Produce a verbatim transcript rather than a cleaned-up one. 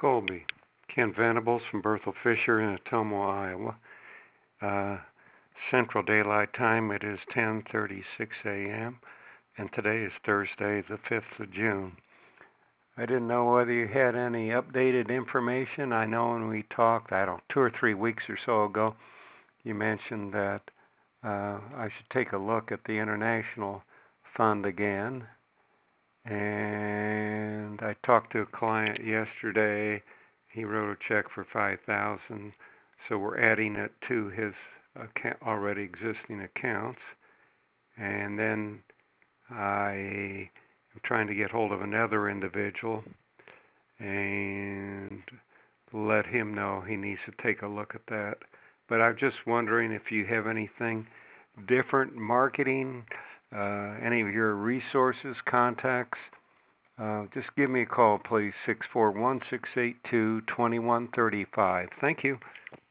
Colby. Ken Venables from Berthel Fisher in Ottumwa, Iowa. Uh, Central Daylight Time, it is ten thirty-six a.m., and today is Thursday, the fifth of June. I didn't know whether you had any updated information. I know when we talked, I don't know, two or three weeks or so ago, you mentioned that uh, I should take a look at the International Fund again. And I talked to a client yesterday. He wrote a check for five thousand dollars, so we're adding it to his account, already existing accounts. And then I am trying to get hold of another individual and let him know he needs to take a look at that. But I'm just wondering if you have anything different, marketing, uh, any of your resources, contacts. Uh, just give me a call, please, six four one, six eight two, two one three five. Thank you.